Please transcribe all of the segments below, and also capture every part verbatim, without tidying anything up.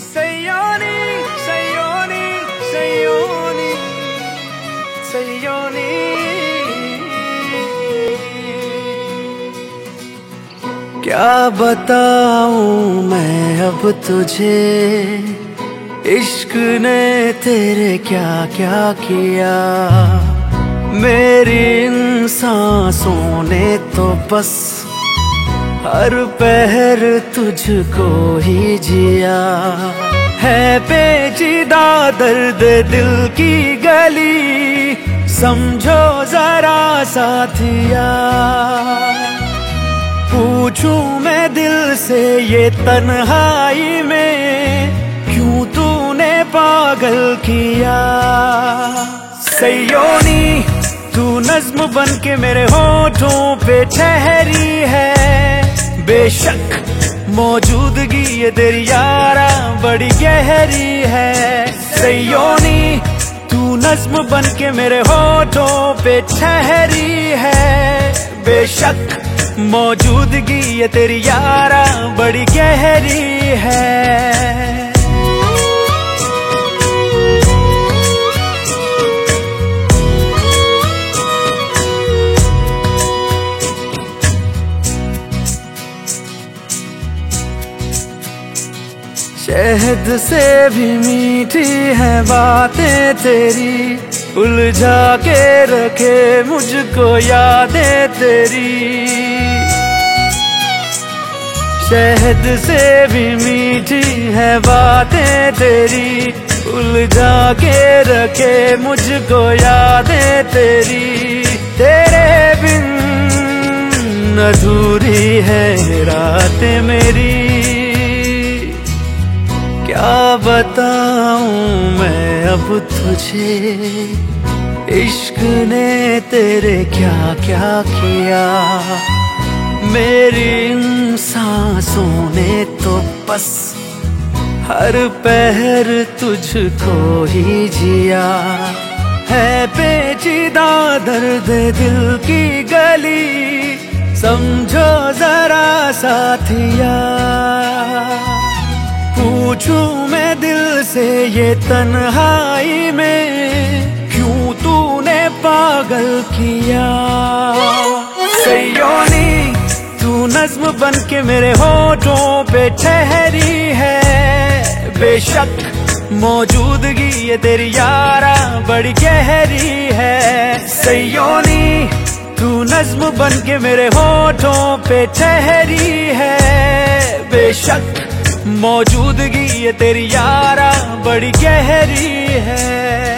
Sayoni, Sayoni, Sayoni, Sayoni। क्या बताऊं मैं अब तुझे, इश्क ने तेरे क्या क्या किया। मेरी इन सांसों ने तो बस हर पहर तुझको ही जिया। है पेचीदा दर्द दिल की गली, समझो जरा साथिया। पूछूं मैं दिल से ये तन्हाई में, क्यों तूने पागल किया। सयोनी तू नज्म बन के मेरे होठों पे ठहरी है। बेशक मौजूदगी ये तेरी यारा बड़ी गहरी है। सयोनी तू नज्म बन के मेरे होठों पे ठहरी है। बेशक मौजूदगी ये तेरी यारा बड़ी गहरी है। शहद से भी मीठी है बातें तेरी, उलझा के रखे मुझको यादें तेरी। शहद से भी मीठी है बातें तेरी, उलझा के रखे मुझको यादें तेरी। तेरे बिन अधूरी है रातें मेरी। क्या बताऊं मैं अब तुझे, इश्क ने तेरे क्या क्या किया। मेरी इन सांसों ने तो बस हर पहर तुझको ही जिया। है पेचीदा दर्द दिल की गली, समझो जरा साथिया। पूछूं मैं दिल से ये तन्हाई में, क्यों तूने पागल किया। सयोनी तू नज्म बन के मेरे होठों पे ठहरी है। बेशक मौजूदगी ये तेरी यारा बड़ी गहरी है। सयोनी तू नज्म बन के मेरे होठों पे ठहरी है। बेशक मौजूदगी ये तेरी यारा बड़ी गहरी है।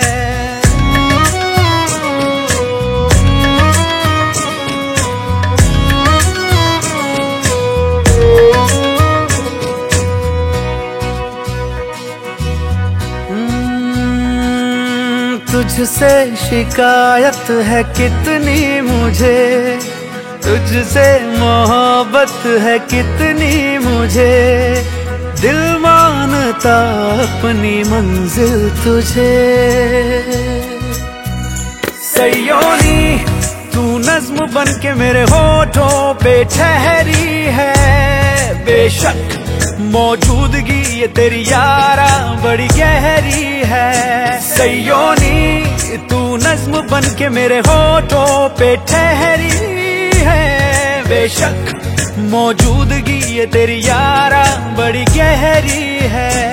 तुझसे शिकायत है कितनी मुझे, तुझसे मोहब्बत है कितनी मुझे। दिल मानता अपनी मंजिल तुझे। सयोनी तू नज्म बन के मेरे होठों पे ठहरी है। बेशक मौजूदगी ये तेरी यारा बड़ी गहरी है। सयोनी तू नज्म बन के मेरे होठों पे ठहरी है। बेशक मौजूदगी ये तेरी यारा बड़ी गहरी है।